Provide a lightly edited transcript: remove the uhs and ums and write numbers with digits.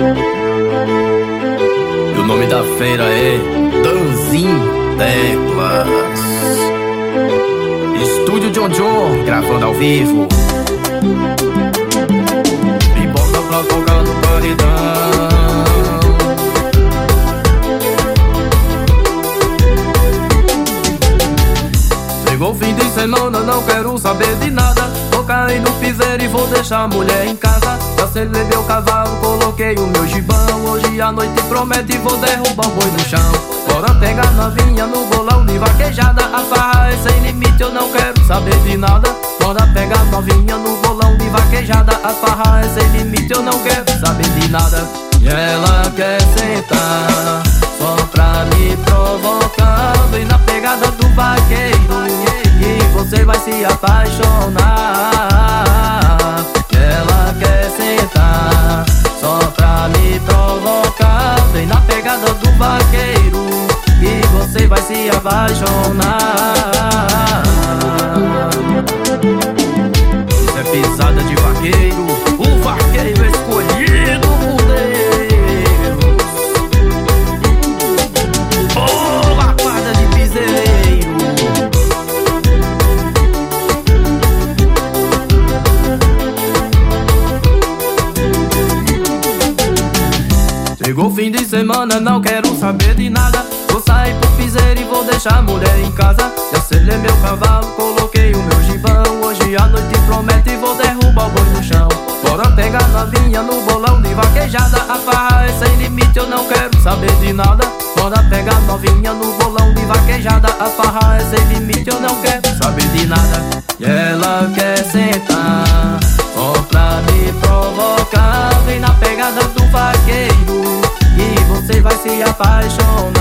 E o nome da feira é Danzin Teclas. Estúdio John John, gravando ao vivo. Me bota pra tocar no paredão. Chegou o fim de semana, não quero saber de nada. Vou cair no piseiro e vou deixar a mulher em casa. Já selei meu cavalo, coloquei o meu gibão. Hoje à noite promete, vou derrubar o boi no chão. Bora pegar novinha no bolão de vaquejada. A farra é sem limite, eu não quero saber de nada. Bora pegar novinha no bolão de vaquejada. A farra é sem limite, eu não quero saber de nada. E ela quer sentar só pra me provocar. Vem na pegada do vaqueiro e você vai se apaixonar. Ela quer sentar só pra me provocar. Vem na pegada do vaqueiro e você vai se apaixonar. Isso é pisada de vaqueiro, o vaqueiro escolhido por Deus. Oh, lapada de piseiro. Chegou o fim de semana, não quero saber de nada. Vou sair pro piseiro e vou deixar a mulher em casa. Já selei meu cavalo, coloquei o meu gibão. Hoje à noite promete, vou derrubar o boi no chão. Bora pegar novinha no bolão de vaquejada. A farra é sem limite, eu não quero saber de nada. Bora pegar novinha no bolão de vaquejada. A farra é sem limite, eu não quero saber de nada. E ela quer sentar só pra me provocar. Vem na pegada do vaqueiro e você vai se apaixonar.